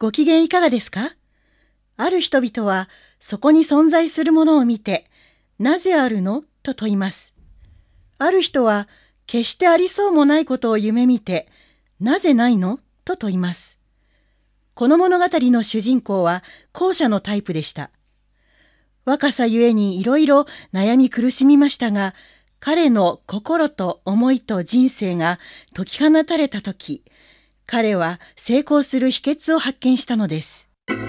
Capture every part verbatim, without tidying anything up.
ご機嫌いかがですか？ある人々はそこに存在するものを見て、なぜあるのと問います。ある人は決してありそうもないことを夢見て、なぜないのと問います。この物語の主人公は後者のタイプでした。若さゆえにいろいろ悩み苦しみましたが、彼の心と思いと人生が解き放たれたとき、彼は成功する秘訣を発見したのです。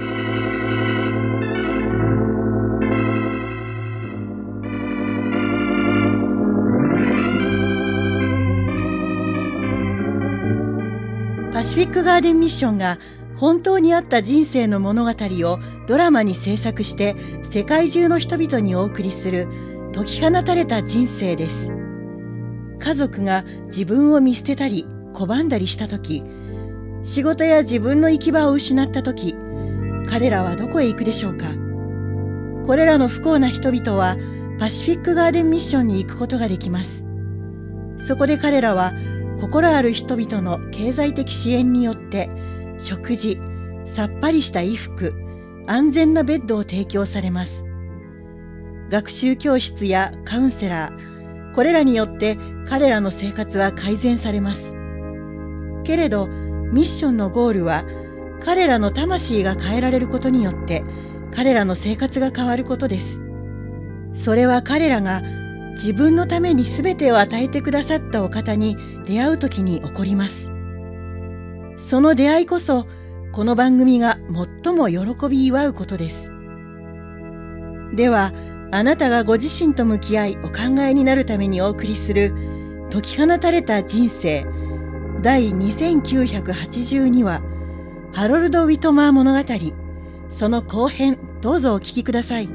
パシフィックガーデンミッションが本当にあった人生の物語をドラマに制作して世界中の人々にお送りする解き放たれた人生です。家族が自分を見捨てたり拒んだりしたとき、仕事や自分の行き場を失ったとき、彼らはどこへ行くでしょうか。これらの不幸な人々はパシフィックガーデンミッションに行くことができます。そこで彼らは心ある人々の経済的支援によって食事、さっぱりした衣服、安全なベッドを提供されます。学習教室やカウンセラー、これらによって彼らの生活は改善されます。けれどミッションのゴールは彼らの魂が変えられることによって彼らの生活が変わることです。それは彼らが自分のために全てを与えてくださったお方に出会うときに起こります。その出会いこそこの番組が最も喜び祝うことです。ではあなたがご自身と向き合いお考えになるためにお送りする解き放たれた人生第にせんきゅうひゃくはちじゅうにわハロルド・ウィトマー物語、その後編、どうぞお聞きください。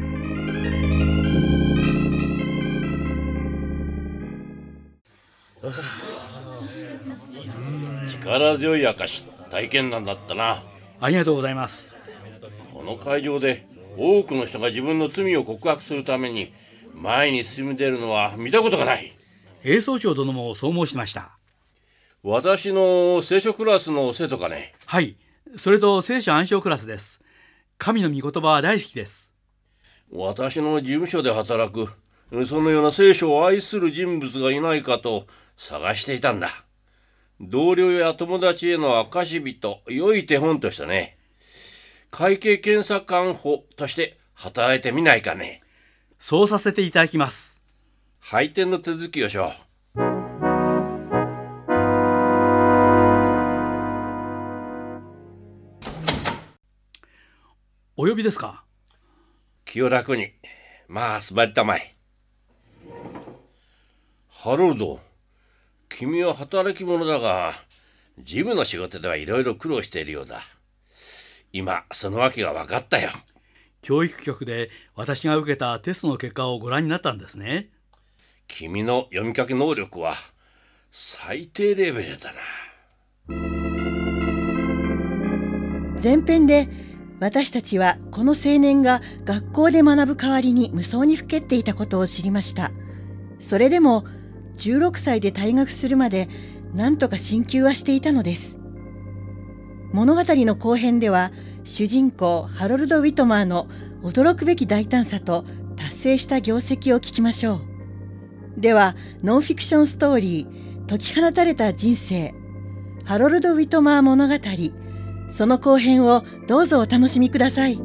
力強い証、体験談だったな。 ありがとうございます。 この会場で多くの人が自分の罪を告白するために前に進み出るのは見たことがない。 英総長殿もそう申しました。 私の聖書クラスの生徒かね。 はい、それと聖書暗唱クラスです。神の御言葉は大好きです。 私の事務所で働くそのような聖書を愛する人物がいないかと探していたんだ。同僚や友達への証人、良い手本としてね。会計検査官補として働いてみないかね。 そうさせていただきます。 配点の手続きをしよう。 お呼びですか？ 気を楽に。まあ座りたまえ。ハロルド、君は働き者だが事務の仕事ではいろいろ苦労しているようだ。今そのわけが分かったよ。 教育局で私が受けたテストの結果をご覧になったんですね。 君の読み書き能力は最低レベルだな。 前編で私たちはこの青年が学校で学ぶ代わりに無双にふけっていたことを知りました。それでもじゅうろくさいで退学するまで何とか進級はしていたのです。物語の後編では主人公ハロルド・ウィトマーの驚くべき大胆さと達成した業績を聞きましょう。ではノンフィクションストーリー解き放たれた人生ハロルド・ウィトマー物語、その後編をどうぞお楽しみください。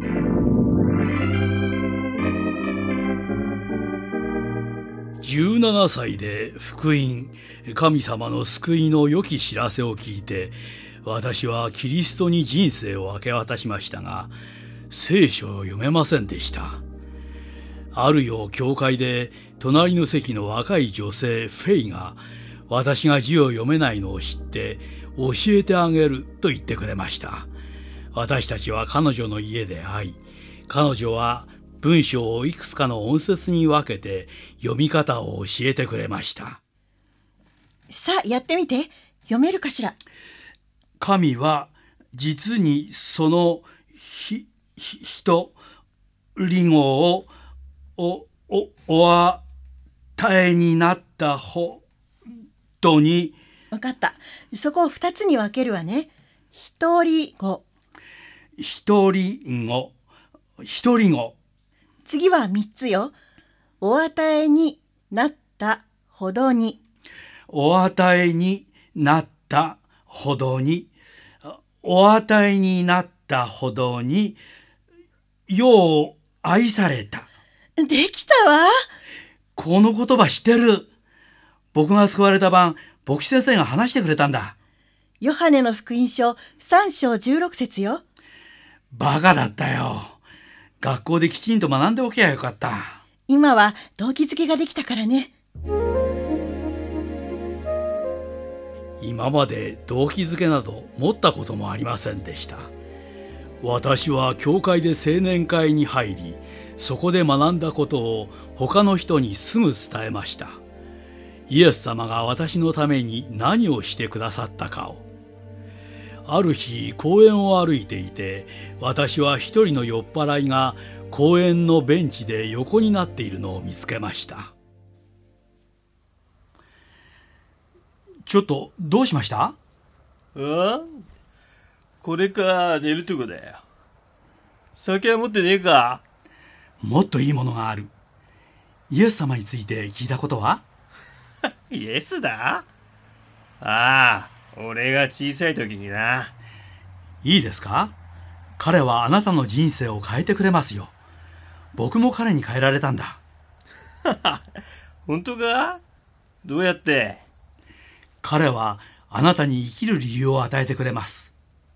じゅうななさいで福音、神様の救いの良き知らせを聞いて、私はキリストに人生を明け渡しましたが、聖書を読めませんでした。ある夜教会で隣の席の若い女性フェイが、私が字を読めないのを知って教えてあげると言ってくれました。私たちは彼女の家で会い、彼女は文章をいくつかの音節に分けて読み方を教えてくれました。 さあやってみて。読めるかしら。 神は実にそのひひ人リゴをおおお与えになったほに。 わかった。そこを二つに分けるわね。一人語。 独り子、独り子。 次はみっつよ。お与えになったほどに。 お与えになったほどに。お与えになったほどに、よう愛された。 できたわ。 この言葉知ってる。僕が救われた晩、牧師先生が話してくれたんだ。 ヨハネの福音書さん章じゅうろく節よ。 バカだったよ。学校できちんと学んでおけばよかった。 今は動機づけができたからね。 今まで動機づけなど持ったこともありませんでした。私は教会で青年会に入り、そこで学んだことを他の人にすぐ伝えました。イエス様が私のために何をしてくださったかを。ある日公園を歩いていて、私は一人の酔っ払いが公園のベンチで横になっているのを見つけました。ちょっとどうしました？ ああ、これから寝るとこだよ。酒は持ってねえか？ もっといいものがある。イエス様について聞いたことは？ イエスだ？ああ、俺が小さい時にな。 いいですか？彼はあなたの人生を変えてくれますよ。僕も彼に変えられたんだ。 本当か？どうやって？ 彼はあなたに生きる理由を与えてくれます。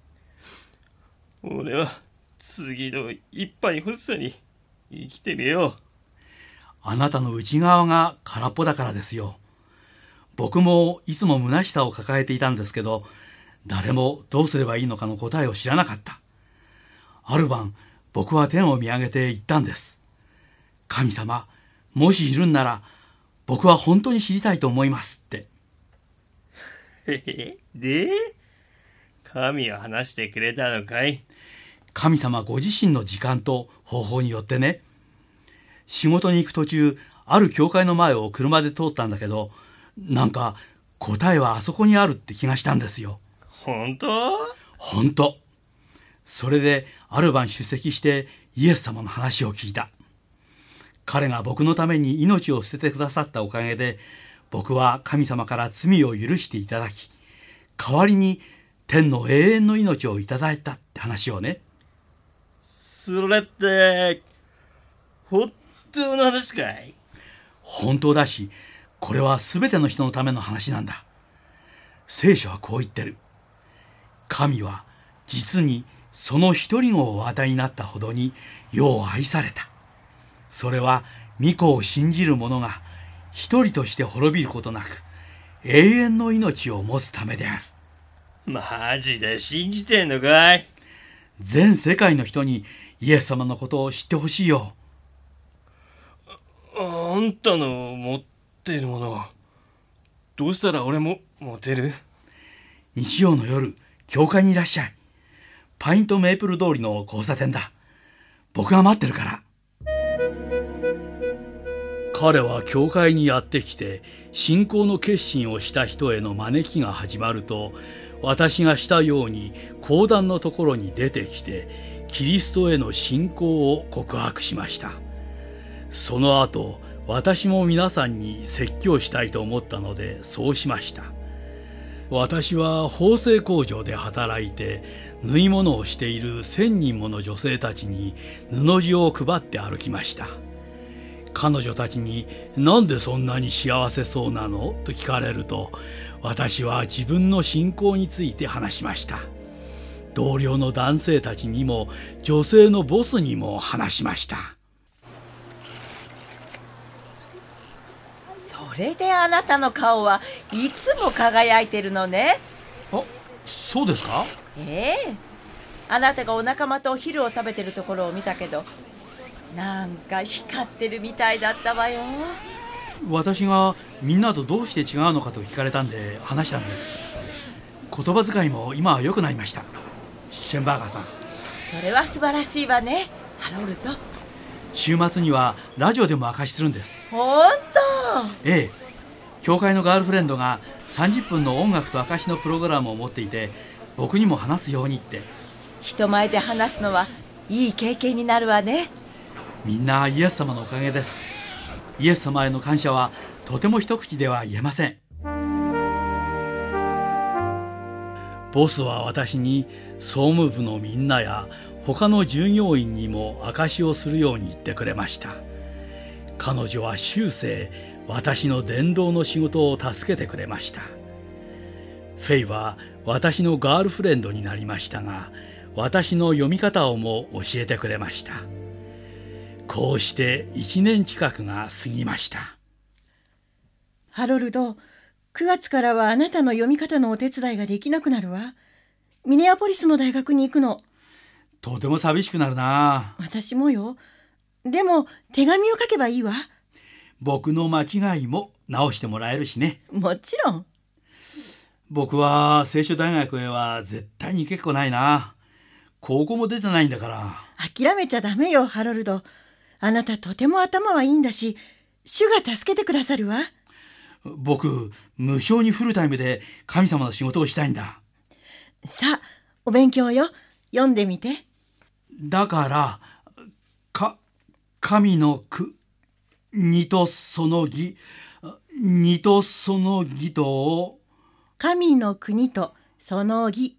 俺は次の一杯欲しさに生きてるよ。 あなたの内側が空っぽだからですよ。僕もいつも虚しさを抱えていたんですけど、誰もどうすればいいのかの答えを知らなかった。ある晩、僕は天を見上げて言ったんです。神様、もしいるんなら、僕は本当に知りたいと思いますって。 へへ、で、神は話してくれたのかい？ 神様ご自身の時間と方法によってね。仕事に行く途中、ある教会の前を車で通ったんだけど、なんか答えはあそこにあるって気がしたんですよ。 本当？ 本当。それである晩出席してイエス様の話を聞いた。彼が僕のために命を捨ててくださったおかげで、僕は神様から罪を許していただき、代わりに天の永遠の命をいただいたって話をね。 それって本当の話かい？ 本当だし、これは全ての人のための話なんだ。聖書はこう言ってる。神は実にその一人子をお与えになったほどによう愛された。それは御子を信じる者が一人として滅びることなく永遠の命を持つためである。 マジで信じてんのかい？ 全世界の人にイエス様のことを知ってほしいよ。 あんたの持ってるもの、どうしたら俺も持てる？ 日曜の夜、教会にいらっしゃい。パイントメープル通りの交差点だ。僕が待ってるから。彼は教会にやってきて、信仰の決心をした人への招きが始まると、私がしたように講談のところに出てきて、キリストへの信仰を告白しました。その後、私も皆さんに説教したいと思ったので、そうしました。私は縫製工場で働いて、縫い物をしている千人もの女性たちに布地を配って歩きました。彼女たちになんでそんなに幸せそうなのと聞かれると、私は自分の信仰について話しました。同僚の男性たちにも女性のボスにも話しました。 それであなたの顔はいつも輝いてるのね。 あ、そうですか？ ええ、あなたがお仲間とお昼を食べてるところを見たけど、なんか光ってるみたいだったわよ。 私がみんなとどうして違うのかと聞かれたんで話したんです。言葉遣いも今は良くなりました。シェンバーガーさん。 それは素晴らしいわね、ハロルド。 週末にはラジオでも明かしするんです。 ほんと？ ええ、教会のガールフレンドがさんじゅっぷんの音楽と証のプログラムを持っていて、僕にも話すようにって。 人前で話すのはいい経験になるわね。 みんなイエス様のおかげです。イエス様への感謝はとても一口では言えません。ボスは私に総務部のみんなや他の従業員にも証しをするように言ってくれました。彼女は終生私の伝道の仕事を助けてくれました。フェイは私のガールフレンドになりましたが、私の読み方をも教えてくれました。こうして一年近くが過ぎました。 ハロルド、くがつからはあなたの読み方のお手伝いができなくなるわ。ミネアポリスの大学に行くの。 とても寂しくなるな。 私もよ。でも手紙を書けばいいわ。 僕の間違いも直してもらえるしね。 もちろん。 僕は聖書大学へは絶対に行けっこないな。高校も出てないんだから。 諦めちゃダメよ、ハロルド。あなたとても頭はいいんだし、主が助けてくださるわ。 僕、無償にフルタイムで神様の仕事をしたいんだ。 さあ、お勉強よ。読んでみて。 だから、か、神の句、にとその義、にとその義とを、 神の国とその義。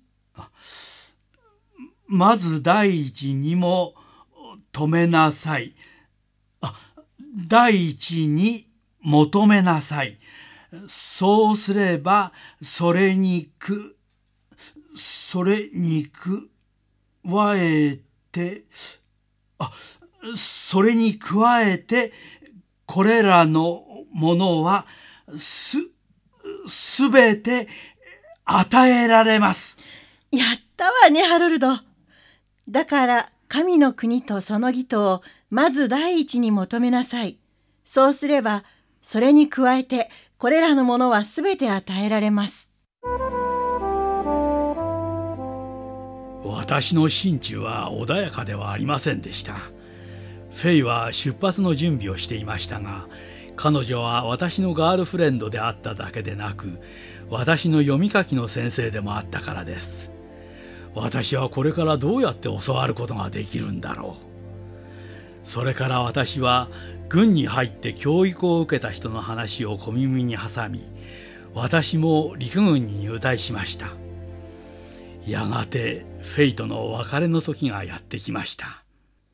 まず第一にも止めなさい。あ、第一に求めなさい。そうすればそれにくそれにくわえてあそれに加えてこれらのものはすすべて与えられます。 やったわね、ハロルド。だから神の国とその義とをまず第一に求めなさい。そうすればそれに加えてこれらのものはすべて与えられます。 私の心中は穏やかではありませんでした。フェイは出発の準備をしていましたが、彼女は私のガールフレンドであっただけでなく、私の読み書きの先生でもあったからです。私はこれからどうやって教わることができるんだろう。それから私は軍に入って教育を受けた人の話を小耳に挟み、私も陸軍に入隊しました。やがてフェイとの別れの時がやってきました。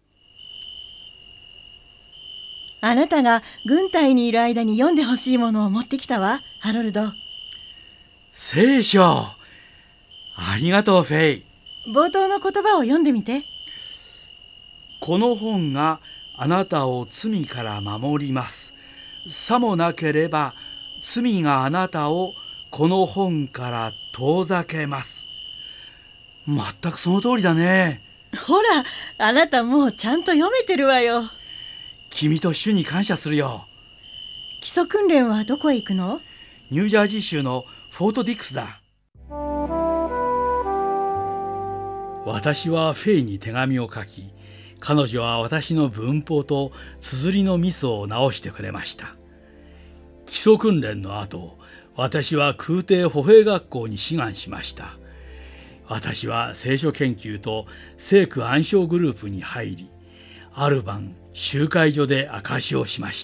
あなたが軍隊にいる間に読んでほしいものを持ってきたわ、ハロルド。 聖書。ありがとう、フェイ。 冒頭の言葉を読んでみて。 この本があなたを罪から守ります。さもなければ罪があなたをこの本から遠ざけます。全くその通りだね。 ほら、あなたもうちゃんと読めてるわよ。 君と主に感謝するよ。 基礎訓練はどこへ行くの？ ニュージャージー州のフォートディックスだ。私はフェイに手紙を書き、彼女は私の文法と綴りのミスを直してくれました。基礎訓練の後、私は空挺歩兵学校に志願しました。私は聖書研究と聖句暗唱グループに入り、ある晩集会所で証しをしました。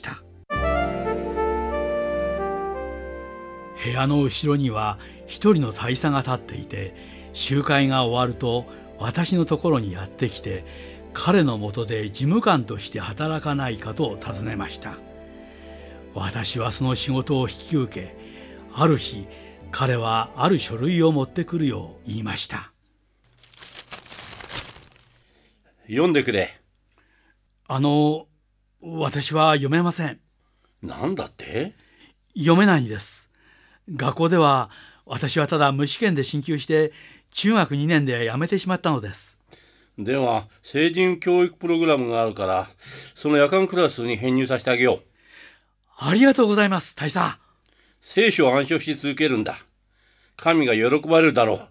部屋の後ろには一人の大佐が立っていて、集会が終わると私のところにやってきて、彼のもとで事務官として働かないかと尋ねました。私はその仕事を引き受け、ある日彼はある書類を持ってくるよう言いました。 読んでくれ。 あの、私は読めません。 なんだって？ 読めないんです。学校では私はただ無試験で進級して中学にねんで辞めてしまったのです。 では成人教育プログラムがあるから、その夜間クラスに編入させてあげよう。 ありがとうございます、大佐。 聖書を暗唱し続けるんだ。神が喜ばれるだろう。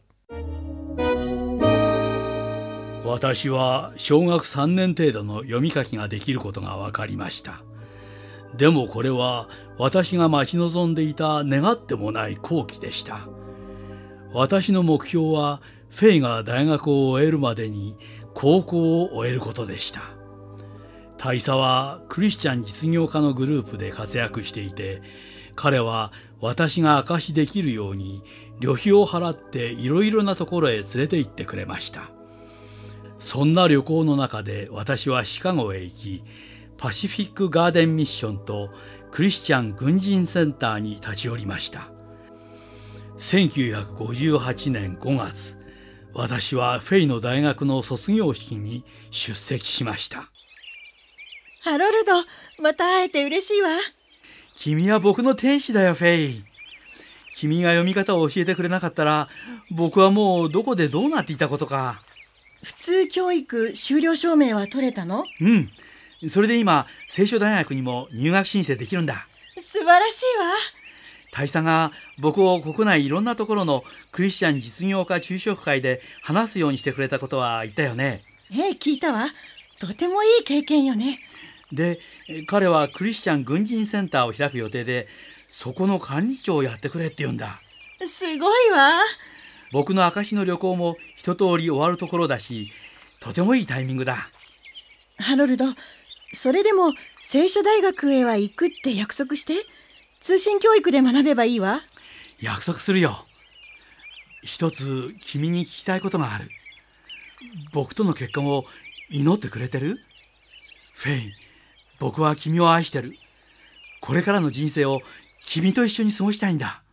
私は小学さんねん程度の読み書きができることが分かりました。でもこれは私が待ち望んでいた願ってもない好機でした。私の目標はフェイが大学を終えるまでに高校を終えることでした。大佐はクリスチャン実業家のグループで活躍していて、彼は私が証しできるように旅費を払っていろいろなところへ連れて行ってくれました。そんな旅行の中で私はシカゴへ行き、パシフィックガーデンミッションとクリスチャン軍人センターに立ち寄りました。せんきゅうひゃくごじゅうはちねんごがつ、私はフェイの大学の卒業式に出席しました。 ハロルド、また会えて嬉しいわ。 君は僕の天使だよ、フェイ。君が読み方を教えてくれなかったら、僕はもうどこでどうなっていたことか。 普通教育修了証明は取れたの？ うん。それで今、聖書大学にも入学申請できるんだ。 素晴らしいわ。 大佐が僕を国内いろんなところのクリスチャン実業家昼食会で話すようにしてくれたことは言ったよね。 ええ、聞いたわ。とてもいい経験よね。 で、彼はクリスチャン軍人センターを開く予定で、そこの管理長をやってくれって言うんだ。 すごいわ。 僕の証の旅行も一通り終わるところだし、とてもいいタイミングだ。 ハロルド、それでも聖書大学へは行くって約束して。通信教育で学べばいいわ。 約束するよ。一つ君に聞きたいことがある。僕との結婚を祈ってくれてる？フェイ、僕は君を愛してる。これからの人生を君と一緒に過ごしたいんだ。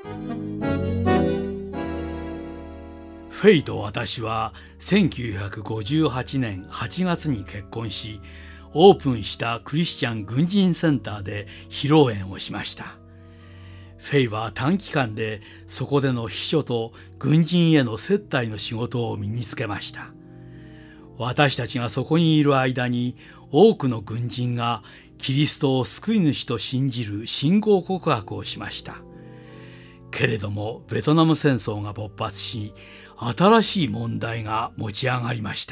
フェイと私はせんきゅうひゃくごじゅうはちねんはちがつに結婚し、オープンしたクリスチャン軍人センターで披露宴をしました。フェイは短期間でそこでの秘書と軍人への接待の仕事を身につけました。私たちがそこにいる間に多くの軍人がキリストを救い主と信じる信仰告白をしました。けれどもベトナム戦争が勃発し、新しい問題が持ち上がりました。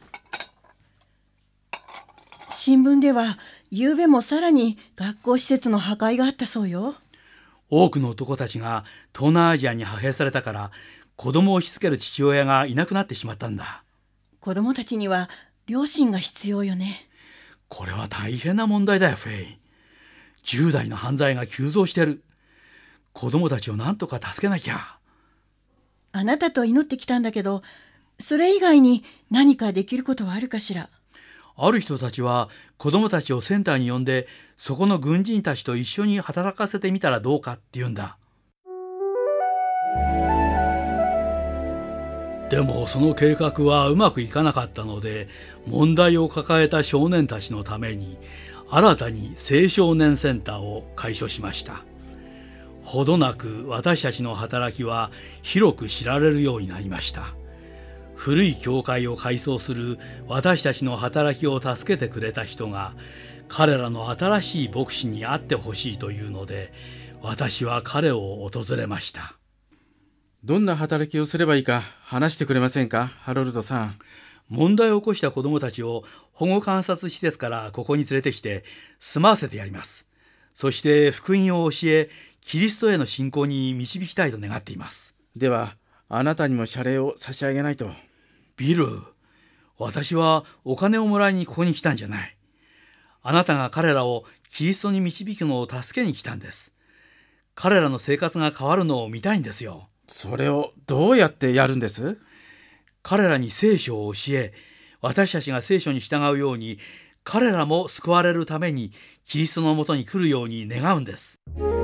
新聞では昨べもさらに学校施設の破壊があったそうよ。 多くの男たちが東南アジアに派兵されたから、子供をしつける父親がいなくなってしまったんだ。 子供たちには両親が必要よね。 これは大変な問題だよ、フェイ。じゅう代の犯罪が急増してる。子供たちを何とか助けなきゃ。 あなたと祈ってきたんだけど、それ以外に何かできることはあるかしら。 ある人たちは子供たちをセンターに呼んで、そこの軍人たちと一緒に働かせてみたらどうかって言うんだ。でもその計画はうまくいかなかったので、問題を抱えた少年たちのために新たに青少年センターを開所しました。ほどなく私たちの働きは広く知られるようになりました。古い教会を改装する私たちの働きを助けてくれた人が、彼らの新しい牧師に会ってほしいというので、私は彼を訪れました。 どんな働きをすればいいか話してくれませんか、ハロルドさん。 問題を起こした子どもたちを保護観察施設からここに連れてきて住まわせてやります。そして福音を教え、キリストへの信仰に導きたいと願っています。 ではあなたにも謝礼を差し上げないと。 ビル、私はお金をもらいにここに来たんじゃない。あなたが彼らをキリストに導くのを助けに来たんです。彼らの生活が変わるのを見たいんですよ。 それをどうやってやるんです？ 彼らに聖書を教え、私たちが聖書に従うように、彼らも救われるためにキリストのもとに来るように願うんです。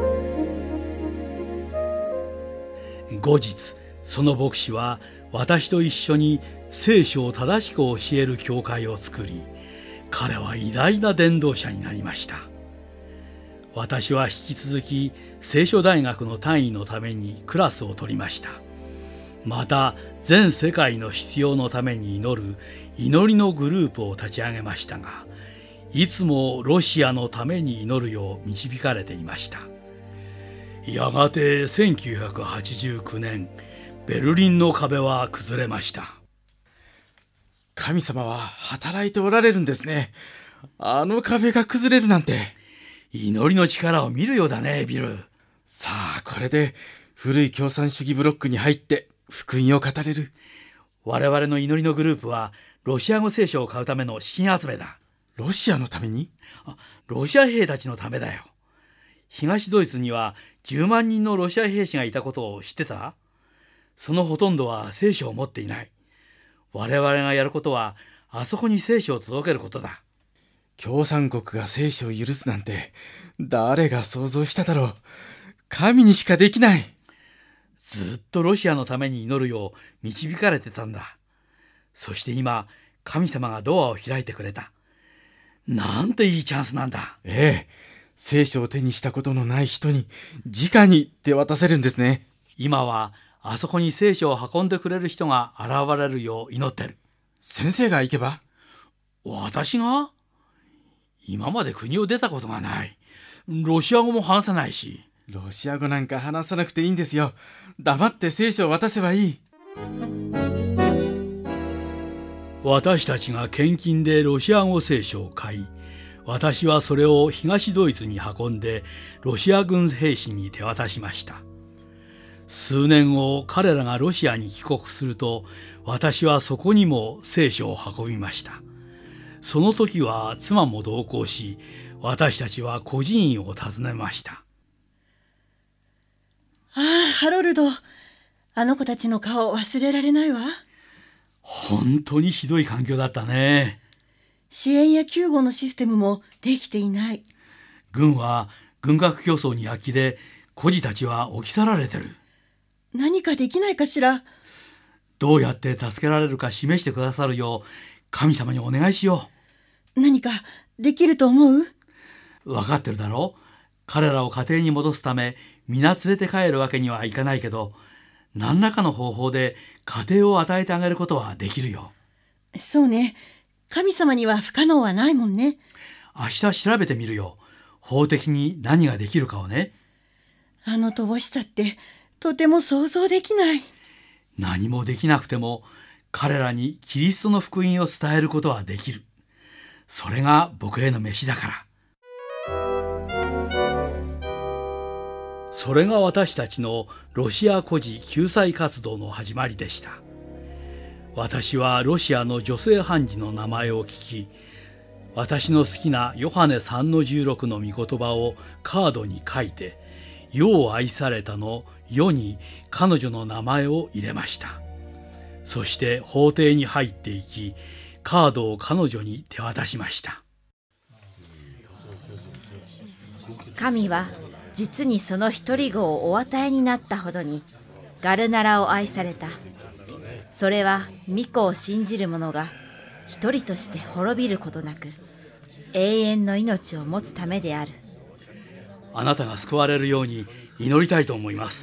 後日、その牧師は私と一緒に聖書を正しく教える教会を作り、彼は偉大な伝道者になりました。私は引き続き聖書大学の単位のためにクラスを取りました。また全世界の必要のために祈る祈りのグループを立ち上げましたが、いつもロシアのために祈るよう導かれていました。やがてせんきゅうひゃくはちじゅうきゅうねん、ベルリンの壁は崩れました。 神様は働いておられるんですね。あの壁が崩れるなんて。 祈りの力を見るようだね、ビル。 さあ、これで古い共産主義ブロックに入って福音を語れる。 我々の祈りのグループはロシア語聖書を買うための資金集めだ。 ロシアのために？ あ、ロシア兵たちのためだよ。東ドイツにはじゅうまんにんのロシア兵士がいたことを知ってた？そのほとんどは聖書を持っていない。我々がやることはあそこに聖書を届けることだ。 共産国が聖書を許すなんて誰が想像しただろう。神にしかできない。 ずっとロシアのために祈るよう導かれてたんだ。そして今、神様がドアを開いてくれた。なんていいチャンスなんだ。 ええ、聖書を手にしたことのない人に直に手渡せるんですね。 今はあそこに聖書を運んでくれる人が現れるよう祈ってる。 先生が行けば？ 私が？今まで国を出たことがない。ロシア語も話せないし。 ロシア語なんか話さなくていいんですよ。黙って聖書を渡せばいい。 私たちが献金でロシア語聖書を買い、私はそれを東ドイツに運んでロシア軍兵士に手渡しました。数年後、彼らがロシアに帰国すると、私はそこにも聖書を運びました。その時は妻も同行し、私たちは孤児院を訪ねました。 ああ、ハロルド、あの子たちの顔忘れられないわ。 本当にひどい環境だったね。 支援や救護のシステムもできていない。 軍は軍拡競争に躍起で、孤児たちは置き去られてる。 何かできないかしら。 どうやって助けられるか示してくださるよう神様にお願いしよう。何かできると思う？ 分かってるだろう。彼らを家庭に戻すため皆連れて帰るわけにはいかないけど、何らかの方法で家庭を与えてあげることはできるよ。 そうね。神様には不可能はないもんね。 明日調べてみるよ。法的に何ができるかをね。 あの乏しさってとても想像できない。 何もできなくても彼らにキリストの福音を伝えることはできる。それが僕への飯だから。それが私たちのロシア孤児救済活動の始まりでした。私はロシアの女性判事の名前を聞き、私の好きなヨハネ さんのじゅうろく の御言葉をカードに書いて、世を愛されたの世に彼女の名前を入れました。そして法廷に入っていき、カードを彼女に手渡しました。 神は実にその一人子をお与えになったほどにガルナラを愛された。それは御子を信じる者が一人として滅びることなく永遠の命を持つためである。 あなたが救われるように祈りたいと思います。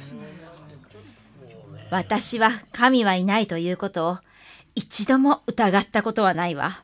私は神はいないということを一度も疑ったことはないわ。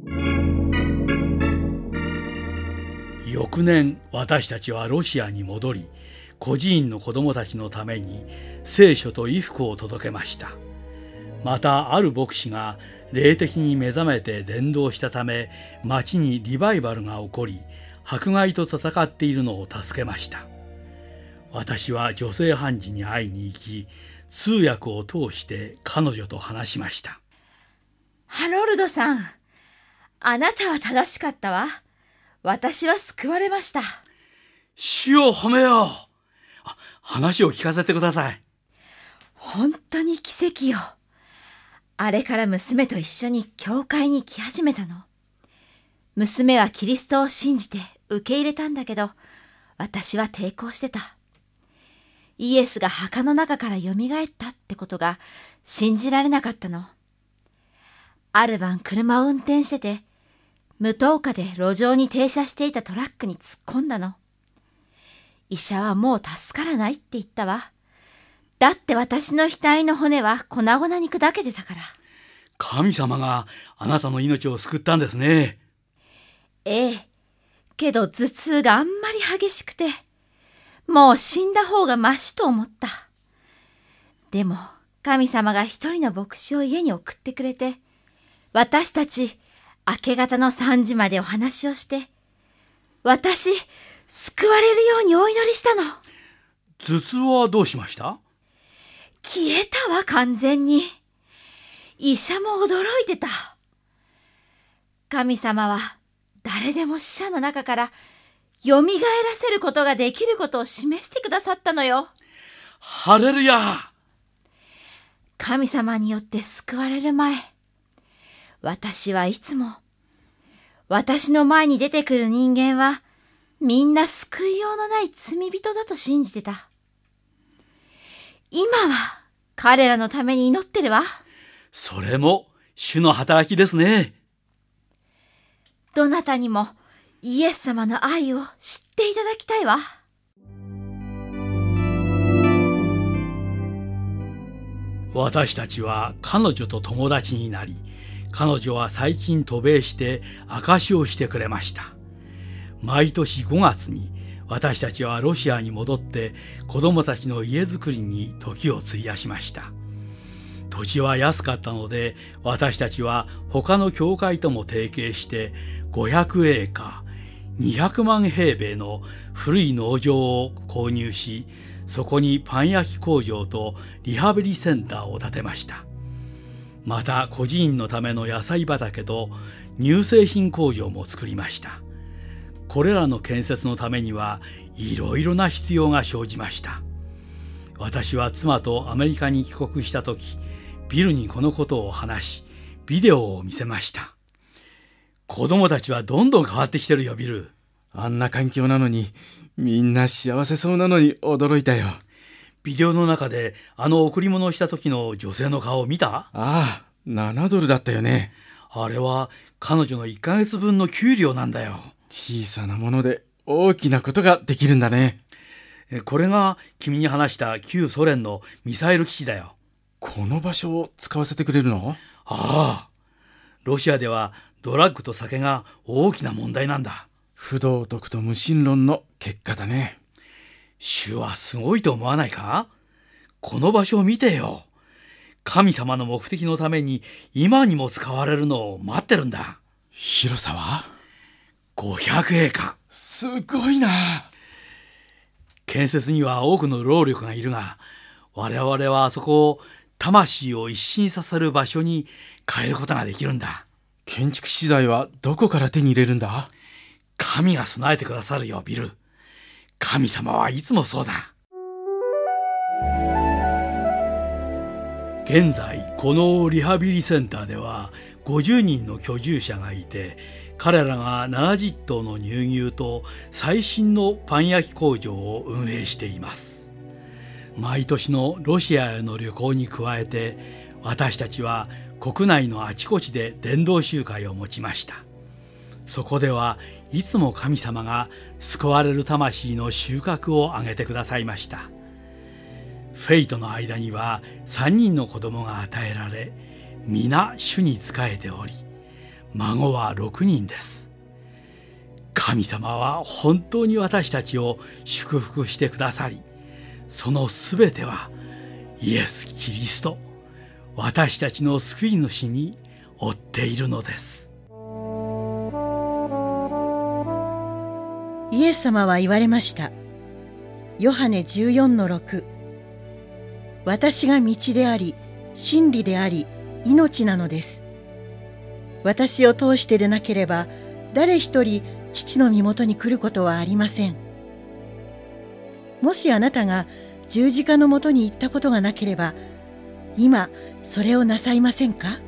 翌年、私たちはロシアに戻り、孤児院の子供たちのために聖書と衣服を届けました。またある牧師が霊的に目覚めて伝道したため、町にリバイバルが起こり、迫害と戦っているのを助けました。私は女性判事に会いに行き、通訳を通して彼女と話しました。 ハロルドさん、あなたは正しかったわ。私は救われました。 主を褒めよう。あ、話を聞かせてください。 本当に奇跡よ。あれから娘と一緒に教会に来始めたの。娘はキリストを信じて受け入れたんだけど、私は抵抗してた。イエスが墓の中からよみがえったってことが信じられなかったの。ある晩車を運転してて、無灯火で路上に停車していたトラックに突っ込んだの。医者はもう助からないって言ったわ。だって私の額の骨は粉々に砕けてたから。 神様があなたの命を救ったんですね。 ええ。けど頭痛があんまり激しくて、もう死んだ方がマシと思った。でも神様が一人の牧師を家に送ってくれて、私たち明け方のさんじまでお話をして、私救われるようにお祈りしたの。 頭痛はどうしました？ 消えたわ、完全に。医者も驚いてた。神様は誰でも死者の中からよみがえらせることができることを示してくださったのよ。 ハレルヤ！ 神様によって救われる前、私はいつも、私の前に出てくる人間はみんな救いようのない罪人だと信じてた。今は彼らのために祈ってるわ。 それも主の働きですね。 どなたにもイエス様の愛を知っていただきたいわ。 私たちは彼女と友達になり、彼女は最近渡米して証しをしてくれました。毎年ごがつに私たちはロシアに戻って子供たちの家づくりに時を費やしました。土地は安かったので、私たちは他の教会とも提携してごひゃくエーカー、にひゃくまんへいべいの古い農場を購入し、そこにパン焼き工場とリハビリセンターを建てました。また孤児院のための野菜畑と乳製品工場も作りました。これらの建設のためにはいろいろな必要が生じました。私は妻とアメリカに帰国した時、ビルにこのことを話し、ビデオを見せました。子供たちはどんどん変わってきてるよ、ビル。 あんな環境なのに、みんな幸せそうなのに驚いたよ。 ビデオの中であの贈り物をした時の女性の顔を見た？ ああ、ななドルだったよね。 あれは彼女のいっかげつぶんの給料なんだよ。 小さなもので大きなことができるんだね。 これが君に話した旧ソ連のミサイル基地だよ。 この場所を使わせてくれるの？ ああ、ロシアではドラッグと酒が大きな問題なんだ。 不道徳と無神論の結果だね。 主はすごいと思わないか？この場所を見てよ。神様の目的のために今にも使われるのを待ってるんだ。 広さは？ ごひゃくエーカー。 すごいな。 建設には多くの労力がいるが、我々はあそこを魂を一新させる場所に変えることができるんだ。 建築資材はどこから手に入れるんだ？ 神が備えてくださるよ、ビル。神様はいつもそうだ。現在このリハビリセンターではごじゅうにんの居住者がいて、彼らがななじゅっ頭の乳牛と最新のパン焼き工場を運営しています。毎年のロシアへの旅行に加えて、私たちは国内のあちこちで伝道集会を持ちました。そこではいつも神様が救われる魂の収穫を上げてくださいました。フェイトの間にはさんにんの子供が与えられ、皆主に仕えており、孫はろくにんです。神様は本当に私たちを祝福してくださり、そのすべてはイエス・キリスト、私たちの救い主に追っているのです。 イエス様は言われました。ヨハネじゅうよんのろく。私が道であり、真理であり、命なのです。私を通してでなければ、誰一人父の身元に来ることはありません。もしあなたが十字架のもとに行ったことがなければ、今それをなさいませんか？